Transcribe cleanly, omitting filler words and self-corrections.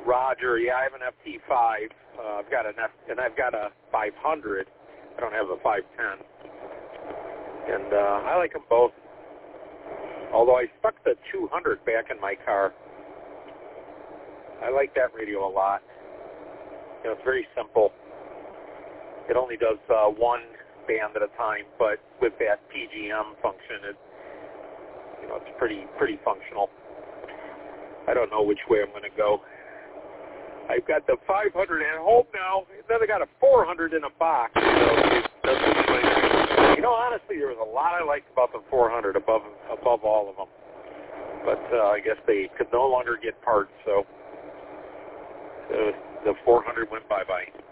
Roger. Yeah, I have an FT5. I've got I've got a 500. I don't have a 510. And I like them both. Although I stuck the 200 back in my car. I like that radio a lot. You know, it's very simple. It only does one band at a time, but with that PGM function, it's pretty functional. I don't know which way I'm going to go. I've got the 500 at home now, and then I got a 400 in a box. So honestly, there was a lot I liked about the 400 above all of them. But I guess they could no longer get parts, so the 400 went bye-bye.